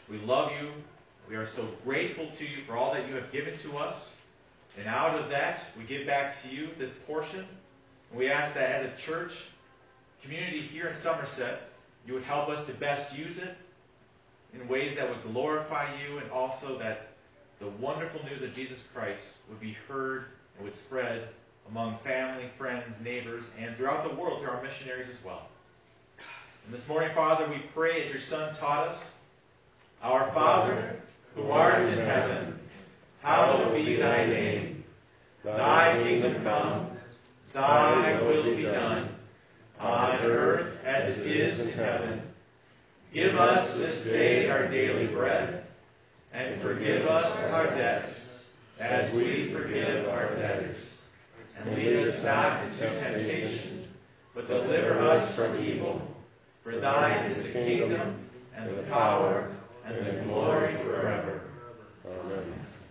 We love you. We are so grateful to you for all that you have given to us. And out of that, we give back to you this portion. And we ask that as a church community here in Somerset, you would help us to best use it in ways that would glorify you, and also that the wonderful news of Jesus Christ would be heard and would spread among family, friends, neighbors, and throughout the world through our missionaries as well. And this morning, Father, we pray as your Son taught us, Our Father, who art in heaven, hallowed be thy name. Thy kingdom come, thy will be done, on earth as it is in heaven. Give us this day our daily bread, and forgive us our debts, as we forgive our debtors. And lead us not into temptation, but deliver us from evil. For thine is the kingdom, and the power, and the glory forever. Amen.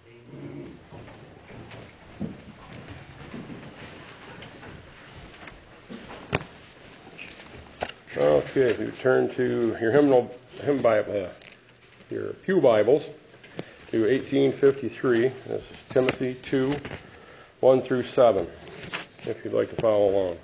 Okay, if you turn to your your pew Bibles to 1853, this is Timothy 2, 1 through 7, if you'd like to follow along.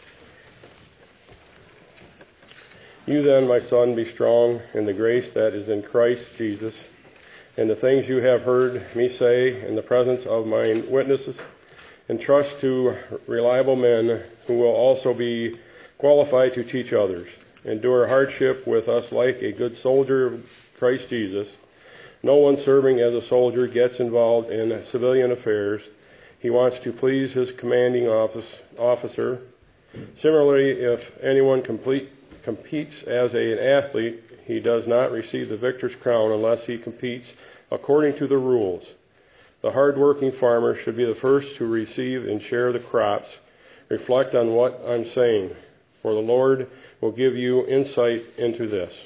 You then, my son, be strong in the grace that is in Christ Jesus, and the things you have heard me say in the presence of my witnesses, entrust to reliable men who will also be qualified to teach others. Endure hardship with us like a good soldier of Christ Jesus. No one serving as a soldier gets involved in civilian affairs. He wants to please his commanding officer. Similarly, if anyone competes as an athlete, he does not receive the victor's crown unless he competes according to the rules. The hard-working farmer should be the first to receive and share the crops. Reflect on what I'm saying, for the Lord will give you insight into this.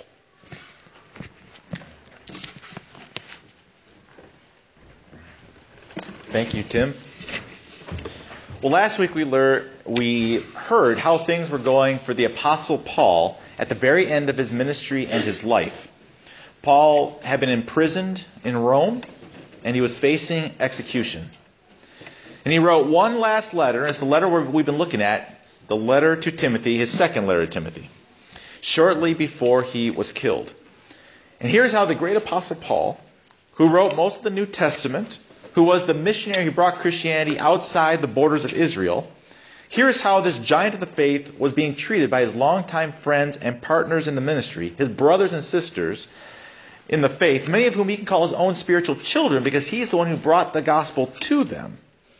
Thank you, Tim. Well, last week we heard how things were going for the Apostle Paul at the very end of his ministry and his life. Paul had been imprisoned in Rome, and he was facing execution. And he wrote one last letter. It's the letter we've been looking at, the letter to Timothy, his second letter to Timothy, shortly before he was killed. And here's how the great Apostle Paul, who wrote most of the New Testament, who was the missionary who brought Christianity outside the borders of Israel, here's how this giant of the faith was being treated by his longtime friends and partners in the ministry, his brothers and sisters in the faith, many of whom he can call his own spiritual children because he's the one who brought the gospel to them.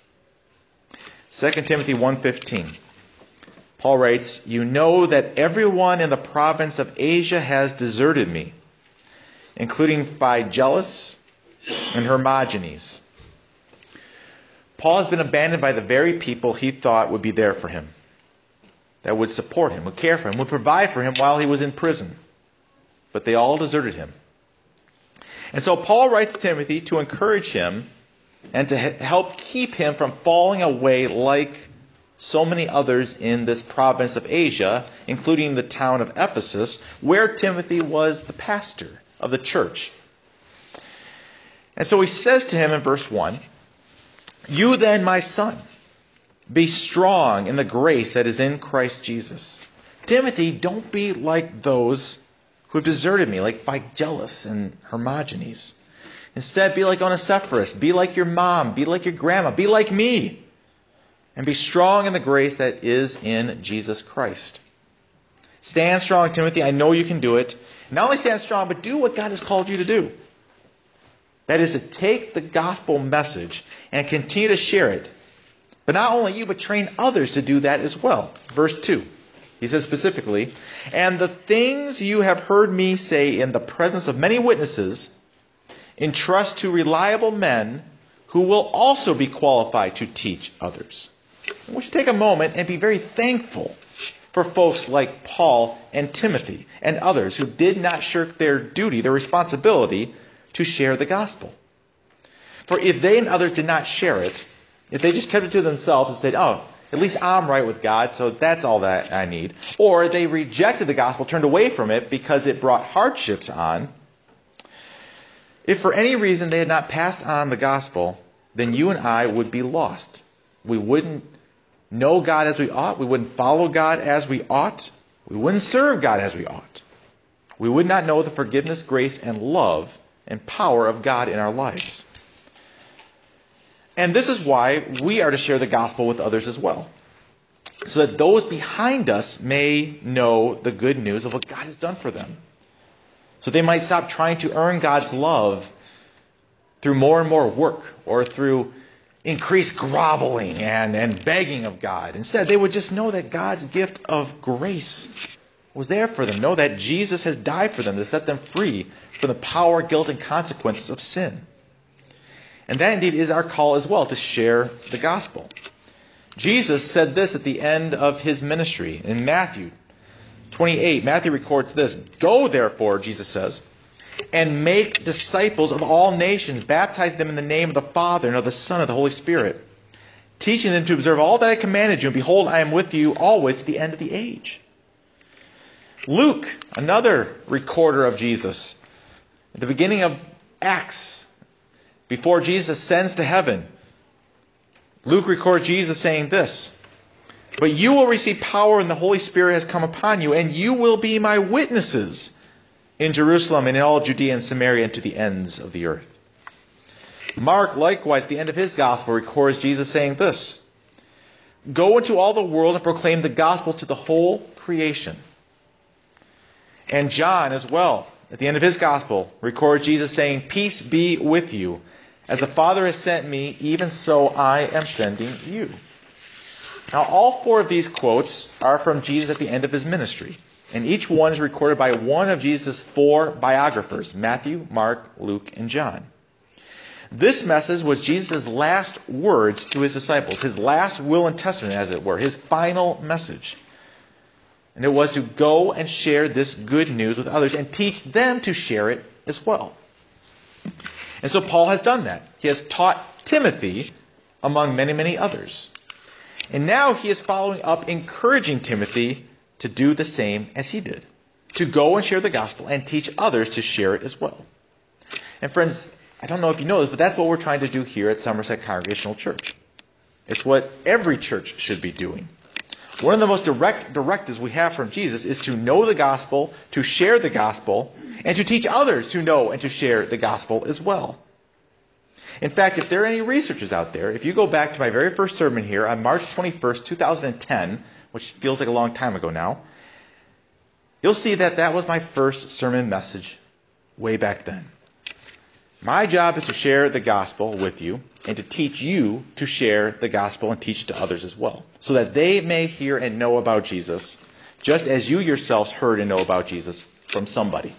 2 Timothy 1:15. Paul writes, "You know that everyone in the province of Asia has deserted me, including Phygellus and Hermogenes." Paul has been abandoned by the very people he thought would be there for him, that would support him, would care for him, would provide for him while he was in prison. But they all deserted him. And so Paul writes to Timothy to encourage him and to help keep him from falling away like so many others in this province of Asia, including the town of Ephesus, where Timothy was the pastor of the church. And so he says to him in verse 1, "You then, my son, be strong in the grace that is in Christ Jesus." Timothy, don't be like those who have deserted me, like Phygellus and Hermogenes. Instead, be like Onesiphorus, be like your mom, be like your grandma, be like me. And be strong in the grace that is in Jesus Christ. Stand strong, Timothy. I know you can do it. Not only stand strong, but do what God has called you to do. That is to take the gospel message and continue to share it. But not only you, but train others to do that as well. Verse 2. He says specifically, "And the things you have heard me say in the presence of many witnesses, entrust to reliable men who will also be qualified to teach others." And we should take a moment and be very thankful for folks like Paul and Timothy and others who did not shirk their duty, their responsibility to share the gospel. For if they and others did not share it, if they just kept it to themselves and said, "Oh, at least I'm right with God, so that's all that I need," or they rejected the gospel, turned away from it because it brought hardships on, If for any reason they had not passed on the gospel, then you and I would be lost. We wouldn't know God as we ought. We wouldn't follow God as we ought. We wouldn't serve God as we ought. We would not know the forgiveness, grace, and love and power of God in our lives. And this is why we are to share the gospel with others as well, so that those behind us may know the good news of what God has done for them. So they might stop trying to earn God's love through more and more work or through increased groveling and begging of God. Instead, they would just know that God's gift of grace was there for them. Know that Jesus has died for them to set them free from the power, guilt, and consequences of sin. And that indeed is our call as well, to share the gospel. Jesus said this at the end of his ministry in Matthew 28. Matthew records this. Go, therefore, Jesus says, and make disciples of all nations, baptize them in the name of the Father and of the Son and of the Holy Spirit, teaching them to observe all that I commanded you, and behold, I am with you always to the end of the age. Luke, another recorder of Jesus, at the beginning of Acts, before Jesus ascends to heaven, Luke records Jesus saying this, but you will receive power when the Holy Spirit has come upon you, and you will be my witnesses in Jerusalem and in all Judea and Samaria and to the ends of the earth. Mark, likewise, at the end of his gospel, records Jesus saying this, go into all the world and proclaim the gospel to the whole creation. And John as well, at the end of his gospel, records Jesus saying, peace be with you. As the Father has sent me, even so I am sending you. Now, all four of these quotes are from Jesus at the end of his ministry. And each one is recorded by one of Jesus' four biographers, Matthew, Mark, Luke, and John. This message was Jesus' last words to his disciples, his last will and testament, as it were, his final message. And it was to go and share this good news with others and teach them to share it as well. And so Paul has done that. He has taught Timothy among many, many others. And now he is following up, encouraging Timothy to do the same as he did. To go and share the gospel and teach others to share it as well. And friends, I don't know if you know this, but that's what we're trying to do here at Somerset Congregational Church. It's what every church should be doing. One of the most direct directives we have from Jesus is to know the gospel, to share the gospel, and to teach others to know and to share the gospel as well. In fact, if there are any researchers out there, if you go back to my very first sermon here on March 21st, 2010, which feels like a long time ago now, you'll see that that was my first sermon message way back then. My job is to share the gospel with you and to teach you to share the gospel and teach it to others as well, so that they may hear and know about Jesus, just as you yourselves heard and know about Jesus from somebody.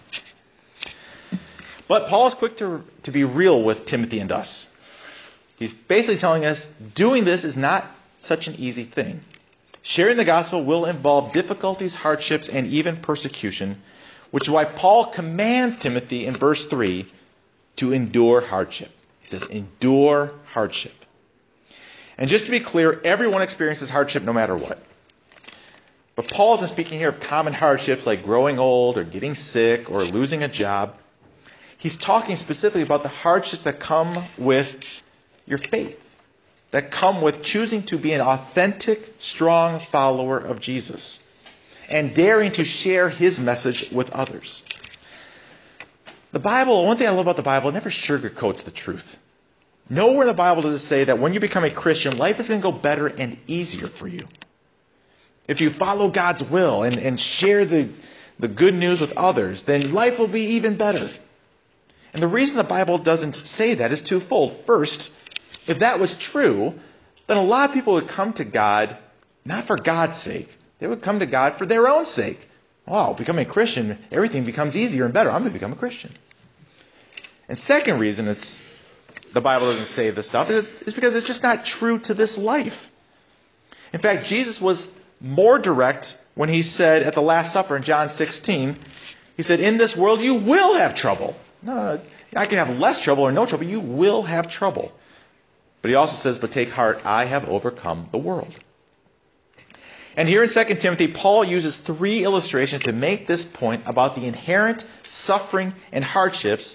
But Paul is quick to be real with Timothy and us. He's basically telling us doing this is not such an easy thing. Sharing the gospel will involve difficulties, hardships, and even persecution, which is why Paul commands Timothy in verse 3 to endure hardship. He says, endure hardship. And just to be clear, everyone experiences hardship no matter what. But Paul isn't speaking here of common hardships like growing old or getting sick or losing a job. He's talking specifically about the hardships that come with your faith, that come with choosing to be an authentic, strong follower of Jesus and daring to share his message with others. The Bible, one thing I love about the Bible, it never sugarcoats the truth. Nowhere in the Bible does it say that when you become a Christian, life is going to go better and easier for you. If you follow God's will and share the good news with others, then life will be even better. And the reason the Bible doesn't say that is twofold. First, if that was true, then a lot of people would come to God not for God's sake. They would come to God for their own sake. Wow, becoming a Christian, everything becomes easier and better. I'm going to become a Christian. And second reason the Bible doesn't say this stuff is because it's just not true to this life. In fact, Jesus was more direct when he said at the Last Supper in John 16, he said, in this world you will have trouble. No, I can have less trouble or no trouble. You will have trouble. But he also says, but take heart, I have overcome the world. And here in 2 Timothy, Paul uses three illustrations to make this point about the inherent suffering and hardships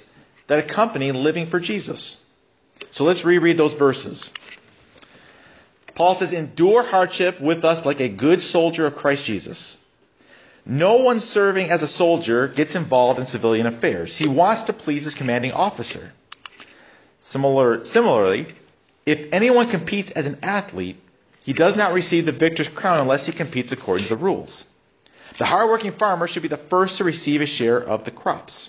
that accompany living for Jesus. So let's reread those verses. Paul says, endure hardship with us like a good soldier of Christ Jesus. No one serving as a soldier gets involved in civilian affairs. He wants to please his commanding officer. Similarly, if anyone competes as an athlete, he does not receive the victor's crown unless he competes according to the rules. The hardworking farmer should be the first to receive a share of the crops.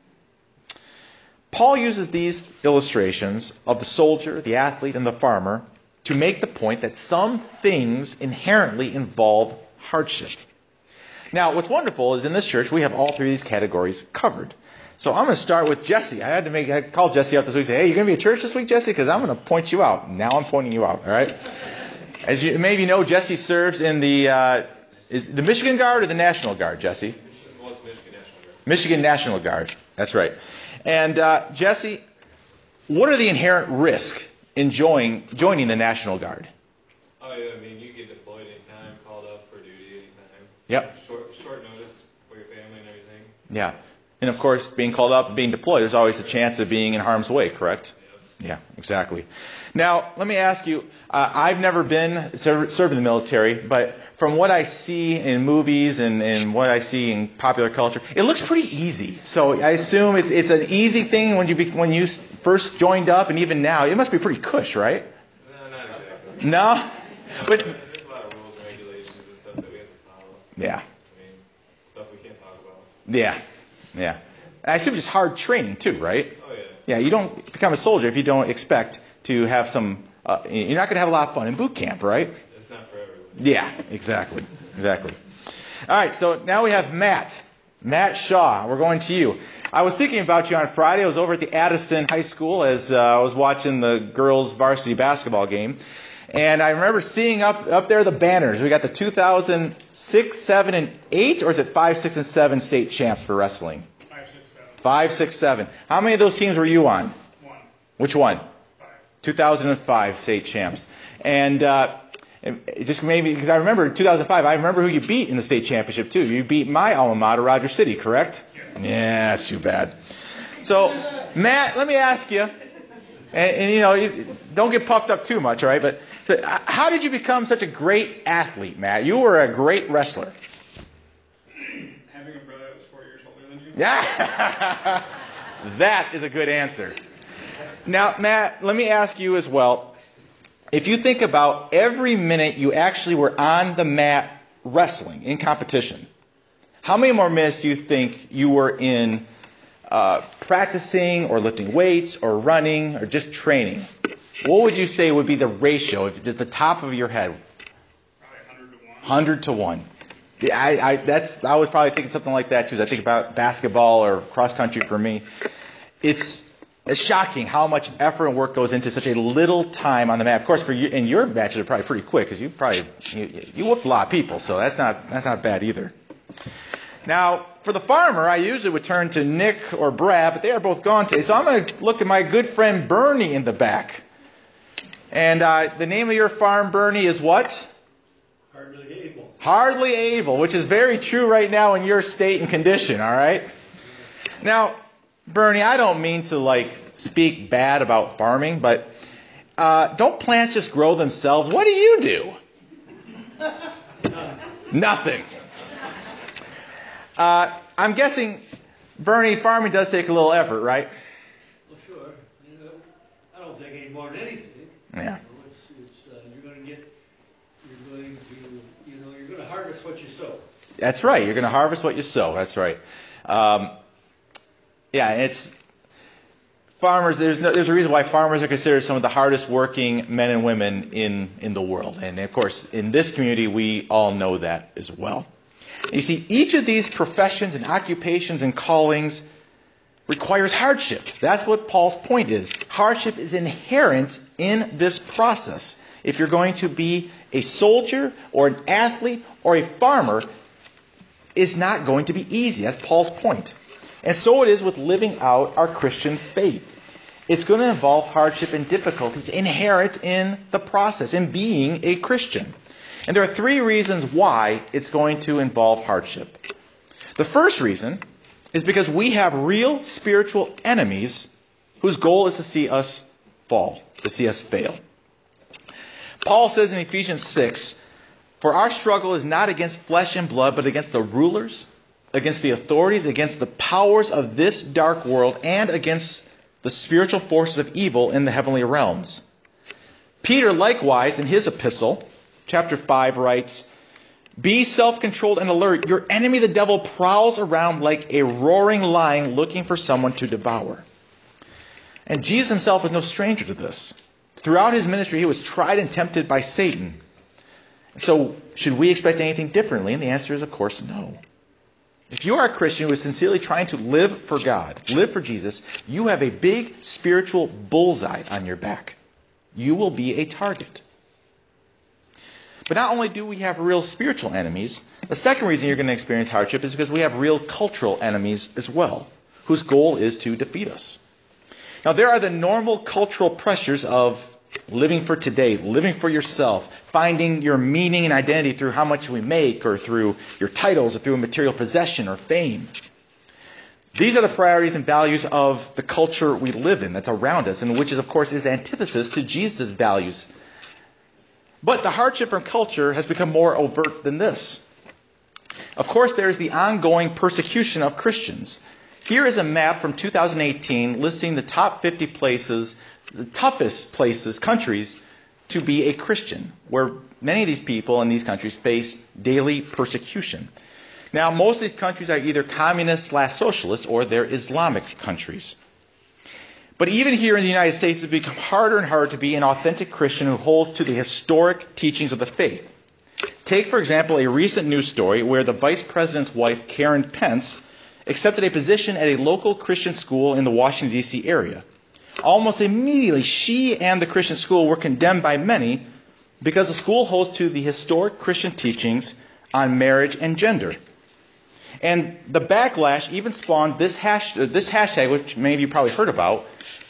Paul uses these illustrations of the soldier, the athlete, and the farmer to make the point that some things inherently involve hardship. Now, what's wonderful is in this church, we have all three of these categories covered. So I'm going to start with Jesse. I called Jesse up this week and said, hey, you going to be at church this week, Jesse? Because I'm going to point you out. Now I'm pointing you out, all right? As you maybe know, Jesse serves in is the Michigan Guard or the National Guard, Jesse? Well, it's Michigan National Guard. Michigan National Guard. That's right. And Jesse, what are the inherent risks in joining the National Guard? Oh, yeah, I mean, you get deployed anytime, called up for duty anytime. Yep. Short notice for your family and everything. Yeah. And of course, being called up and being deployed, there's always a chance of being in harm's way, correct? Yeah, exactly. Now, let me ask you, I've never been served in the military, but from what I see in movies and what I see in popular culture, it looks pretty easy. So I assume it's an easy thing when you first joined up, and even now, it must be pretty cush, right? No, not exactly. No? But there's a lot of rules and regulations and stuff that we have to follow. Yeah. I mean, stuff we can't talk about. Yeah. Yeah. I assume it's hard training too, right? Oh, yeah. Yeah, you don't become a soldier if you don't expect to have some, you're not going to have a lot of fun in boot camp, right? It's not for everyone. Yeah, exactly. All right, so now we have Matt Shaw. We're going to you. I was thinking about you on Friday. I was over at the Addison High School as I was watching the girls' varsity basketball game. And I remember seeing up there the banners. We got the 2006, 7, and 8, or is it 5, 6, and 7 state champs for wrestling? 5, 6, 7. How many of those teams were you on? One. Which one? 5. 2005 state champs. And just maybe, because I remember in 2005, I remember who you beat in the state championship too. You beat my alma mater, Rogers City, correct? Yes. Yeah, that's too bad. So, Matt, let me ask you, and don't get puffed up too much, all right? But how did you become such a great athlete, Matt? You were a great wrestler. Having a brother that was 4 years older than you? Yeah, that is a good answer. Now, Matt, let me ask you as well. If you think about every minute you actually were on the mat wrestling in competition, how many more minutes do you think you were in practicing or lifting weights or running or just training? What would you say would be the ratio, if it's at the top of your head? Probably 100 to 1. 100 to 1. Yeah, I was probably thinking something like that too. As I think about basketball or cross country for me, it's shocking how much effort and work goes into such a little time on the mat. Of course, for you, and your matches are probably pretty quick because you whooped a lot of people, so that's not bad either. Now, for the farmer, I usually would turn to Nick or Brad, but they are both gone today. So I'm going to look at my good friend Bernie in the back. And the name of your farm, Bernie, is what? Hardly able. Hardly able, which is very true right now in your state and condition, all right? Now, Bernie, I don't mean to speak bad about farming, but don't plants just grow themselves? What do you do? Nothing. I'm guessing, Bernie, farming does take a little effort, right? Well, sure. I don't think any more than anything. Yeah. You're going to harvest what you sow. That's right. You're going to harvest what you sow. That's right. It's farmers. There's a reason why farmers are considered some of the hardest working men and women in the world, and of course, in this community, we all know that as well. You see, each of these professions and occupations and callings requires hardship. That's what Paul's point is. Hardship is inherent in this process. If you're going to be a soldier or an athlete or a farmer, it's not going to be easy. That's Paul's point. And so it is with living out our Christian faith. It's going to involve hardship and difficulties inherent in the process, in being a Christian. And there are 3 reasons why it's going to involve hardship. The first reason is because we have real spiritual enemies whose goal is to see us fall, to see us fail. Paul says in Ephesians 6, "For our struggle is not against flesh and blood, but against the rulers, against the authorities, against the powers of this dark world, and against the spiritual forces of evil in the heavenly realms." Peter, likewise, in his epistle, chapter 5, writes, "Be self-controlled and alert. Your enemy, the devil, prowls around like a roaring lion looking for someone to devour." And Jesus himself was no stranger to this. Throughout his ministry, he was tried and tempted by Satan. So, should we expect anything differently? And the answer is, of course, no. If you are a Christian who is sincerely trying to live for God, live for Jesus, you have a big spiritual bullseye on your back. You will be a target. But not only do we have real spiritual enemies, the second reason you're going to experience hardship is because we have real cultural enemies as well, whose goal is to defeat us. Now, there are the normal cultural pressures of living for today, living for yourself, finding your meaning and identity through how much we make, or through your titles, or through a material possession or fame. These are the priorities and values of the culture we live in, that's around us, and which is, of course, is antithesis to Jesus' values. But the hardship from culture has become more overt than this. Of course, there is the ongoing persecution of Christians. Here is a map from 2018 listing the top 50 places, the toughest places, countries, to be a Christian, where many of these people in these countries face daily persecution. Now, most of these countries are either communist/socialist or they're Islamic countries. But even here in the United States, it's become harder and harder to be an authentic Christian who holds to the historic teachings of the faith. Take, for example, a recent news story where the vice president's wife, Karen Pence, accepted a position at a local Christian school in the Washington, D.C. area. Almost immediately, she and the Christian school were condemned by many because the school holds to the historic Christian teachings on marriage and gender. And the backlash even spawned this hashtag, which many of you probably heard about,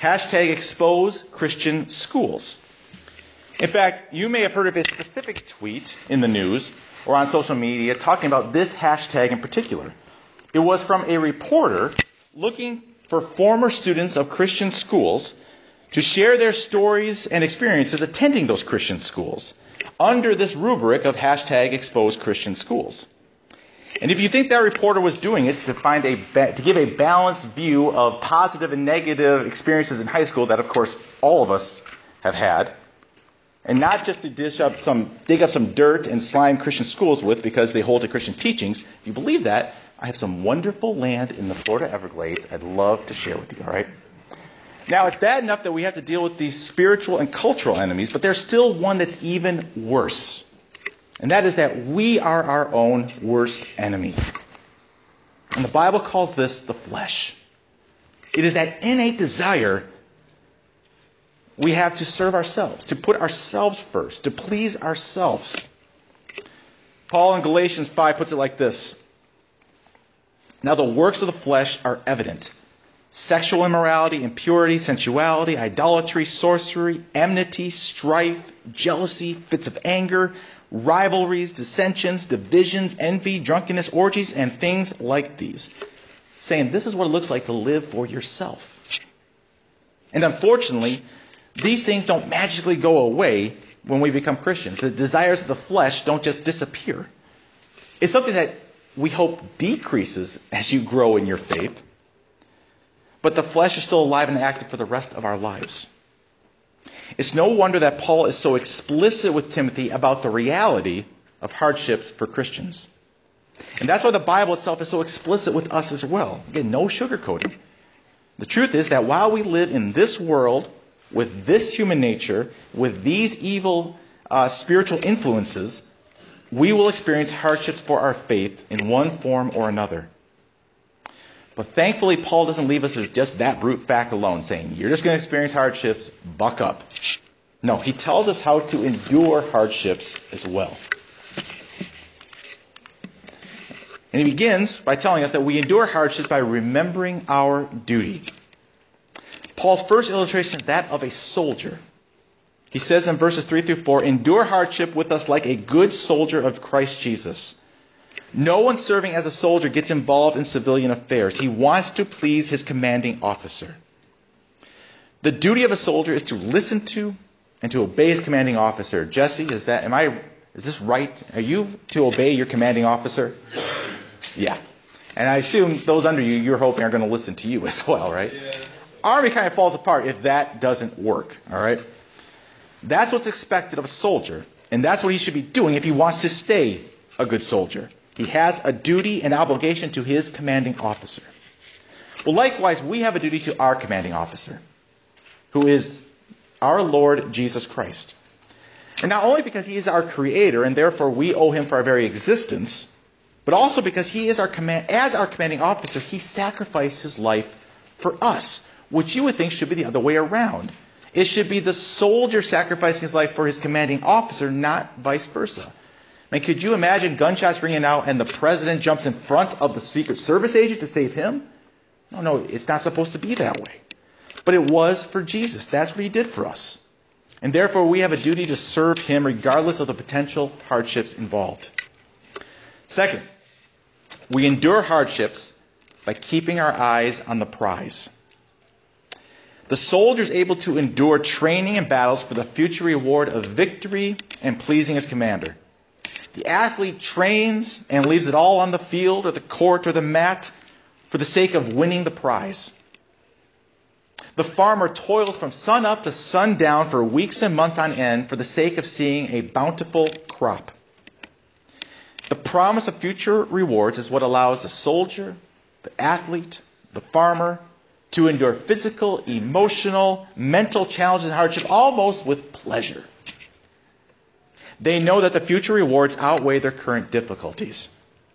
#ExposeChristianSchools. In fact, you may have heard of a specific tweet in the news or on social media talking about this hashtag in particular. It was from a reporter looking for former students of Christian schools to share their stories and experiences attending those Christian schools under this rubric of #ExposeChristianSchools. And if you think that reporter was doing it to give a balanced view of positive and negative experiences in high school that, of course, all of us have had, and not just to dig up some dirt and slime Christian schools with because they hold to Christian teachings, if you believe that, I have some wonderful land in the Florida Everglades I'd love to share with you, all right? Now, it's bad enough that we have to deal with these spiritual and cultural enemies, but there's still one that's even worse. And that is that we are our own worst enemies. And the Bible calls this the flesh. It is that innate desire we have to serve ourselves, to put ourselves first, to please ourselves. Paul in Galatians 5 puts it like this. "Now the works of the flesh are evident. Sexual immorality, impurity, sensuality, idolatry, sorcery, enmity, strife, jealousy, fits of anger, rivalries, dissensions, divisions, envy, drunkenness, orgies, and things like these." Saying this is what it looks like to live for yourself. And unfortunately, these things don't magically go away when we become Christians. The desires of the flesh don't just disappear. It's something that we hope decreases as you grow in your faith. But the flesh is still alive and active for the rest of our lives. It's no wonder that Paul is so explicit with Timothy about the reality of hardships for Christians. And that's why the Bible itself is so explicit with us as well. Again, no sugarcoating. The truth is that while we live in this world with this human nature, with these evil spiritual influences, we will experience hardships for our faith in one form or another. But thankfully, Paul doesn't leave us with just that brute fact alone, saying, you're just going to experience hardships, buck up. No, he tells us how to endure hardships as well. And he begins by telling us that we endure hardships by remembering our duty. Paul's first illustration is that of a soldier. He says in verses 3 through 4, endure hardship with us like a good soldier of Christ Jesus. No one serving as a soldier gets involved in civilian affairs. He wants to please his commanding officer. The duty of a soldier is to listen to and to obey his commanding officer. Jesse, is this right? Are you to obey your commanding officer? Yeah. And I assume those under you, you're hoping are going to listen to you as well, right? Yeah. Army kind of falls apart if that doesn't work, all right? That's what's expected of a soldier, and that's what he should be doing if he wants to stay a good soldier. He has a duty and obligation to his commanding officer. Well, likewise, we have a duty to our commanding officer, who is our Lord Jesus Christ. And not only because he is our creator, and therefore we owe him for our very existence, but also because he is as our commanding officer, he sacrificed his life for us, which you would think should be the other way around. It should be the soldier sacrificing his life for his commanding officer, not vice versa. I mean, could you imagine gunshots ringing out and the president jumps in front of the Secret Service agent to save him? No, it's not supposed to be that way. But it was for Jesus. That's what he did for us. And therefore we have a duty to serve him regardless of the potential hardships involved. Second, we endure hardships by keeping our eyes on the prize. The soldier is able to endure training and battles for the future reward of victory and pleasing his commander. The athlete trains and leaves it all on the field or the court or the mat for the sake of winning the prize. The farmer toils from sun up to sundown for weeks and months on end for the sake of seeing a bountiful crop. The promise of future rewards is what allows the soldier, the athlete, the farmer to endure physical, emotional, mental challenges and hardship almost with pleasure. They know that the future rewards outweigh their current difficulties.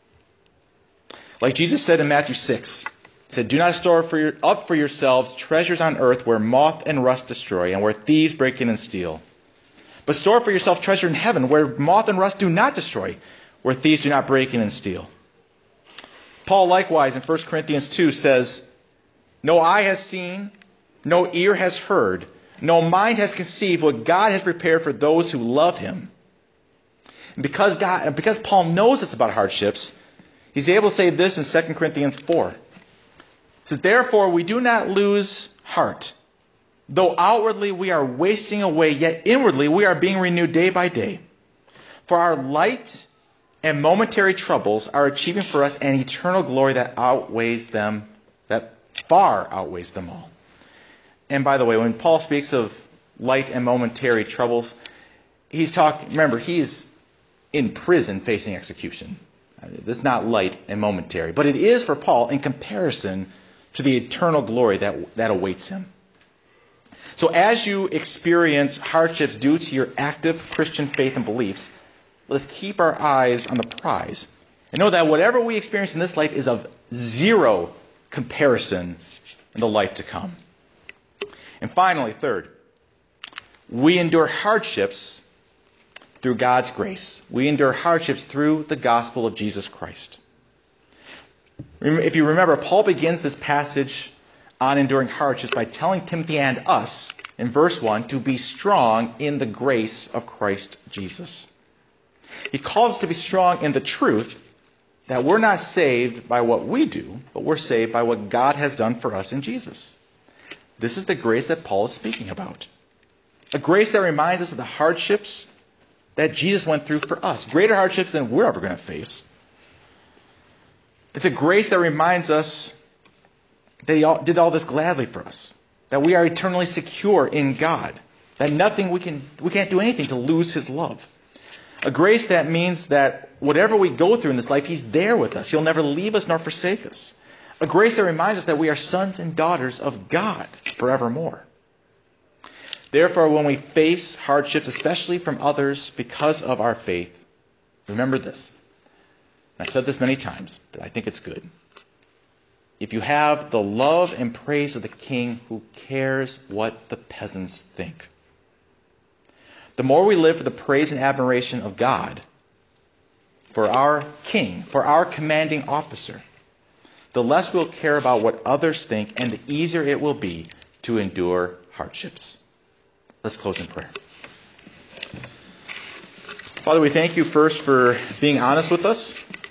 Like Jesus said in Matthew 6, he said, "Do not store up for yourselves treasures on earth where moth and rust destroy and where thieves break in and steal. But store for yourself treasure in heaven where moth and rust do not destroy, where thieves do not break in and steal." Paul likewise in 1 Corinthians 2 says, "No eye has seen, no ear has heard, no mind has conceived what God has prepared for those who love him." And because Paul knows this about hardships, he's able to say this in 2 Corinthians 4. It says, "Therefore we do not lose heart. Though outwardly we are wasting away, yet inwardly we are being renewed day by day. For our light and momentary troubles are achieving for us an eternal glory that far outweighs them all." And by the way, when Paul speaks of light and momentary troubles, remember, he's in prison facing execution. This is not light and momentary, but it is for Paul in comparison to the eternal glory that awaits him. So as you experience hardships due to your active Christian faith and beliefs, let's keep our eyes on the prize and know that whatever we experience in this life is of zero comparison in the life to come. And finally, third, we endure hardships through God's grace. We endure hardships through the gospel of Jesus Christ. If you remember, Paul begins this passage on enduring hardships by telling Timothy and us in verse 1 to be strong in the grace of Christ Jesus. He calls us to be strong in the truth that we're not saved by what we do, but we're saved by what God has done for us in Jesus. This is the grace that Paul is speaking about. A grace that reminds us of the hardships that Jesus went through for us. Greater hardships than we're ever going to face. It's a grace that reminds us that he did all this gladly for us. That we are eternally secure in God. That we can't do anything to lose his love. A grace that means that whatever we go through in this life, he's there with us. He'll never leave us nor forsake us. A grace that reminds us that we are sons and daughters of God forevermore. Therefore, when we face hardships, especially from others because of our faith, remember this. I've said this many times, but I think it's good. If you have the love and praise of the king, who cares what the peasants think? The more we live for the praise and admiration of God, for our king, for our commanding officer, the less we'll care about what others think, and the easier it will be to endure hardships. Let's close in prayer. Father, we thank you first for being honest with us.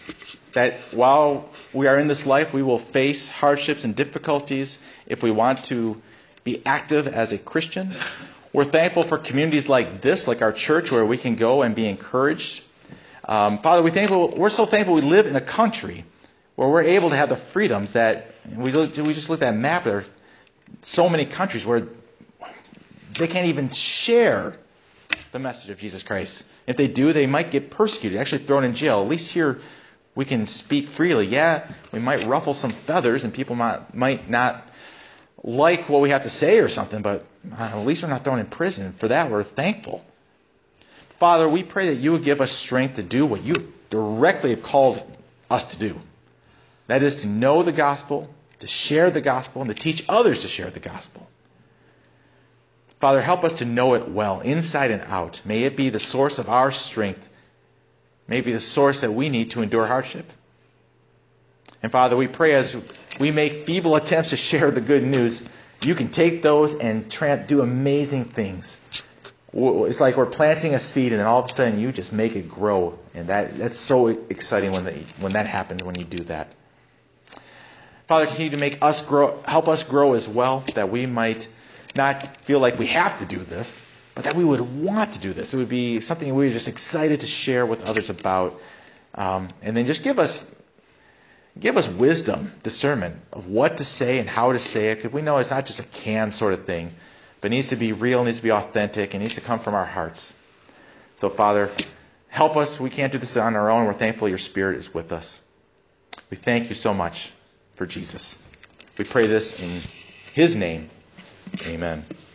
that while we are in this life, we will face hardships and difficulties if we want to be active as a Christian. We're thankful for communities like this, like our church, where we can go and be encouraged. Father, we're so thankful we live in a country where we're able to have the freedoms that we just looked at that map. There are so many countries where they can't even share the message of Jesus Christ. If they do, they might get persecuted, actually thrown in jail. At least here we can speak freely. Yeah, we might ruffle some feathers and people might not like what we have to say or something, but at least we're not thrown in prison. For that, we're thankful. Father, we pray that you would give us strength to do what you directly have called us to do. That is to know the gospel, to share the gospel, and to teach others to share the gospel. Father, help us to know it well, inside and out. May it be the source of our strength. May it be the source that we need to endure hardship. And Father, we pray as we make feeble attempts to share the good news, you can take those and do amazing things. It's like we're planting a seed and then all of a sudden you just make it grow. And that's so exciting when that happens, when you do that. Father, continue to make us grow, help us grow as well, that we might not feel like we have to do this, but that we would want to do this. It would be something we're just excited to share with others about. And then just give us wisdom, discernment of what to say and how to say it, because we know it's not just a canned sort of thing, but it needs to be real, needs to be authentic, and needs to come from our hearts. So, Father, help us. We can't do this on our own. We're thankful your Spirit is with us. We thank you so much for Jesus. We pray this in his name. Amen.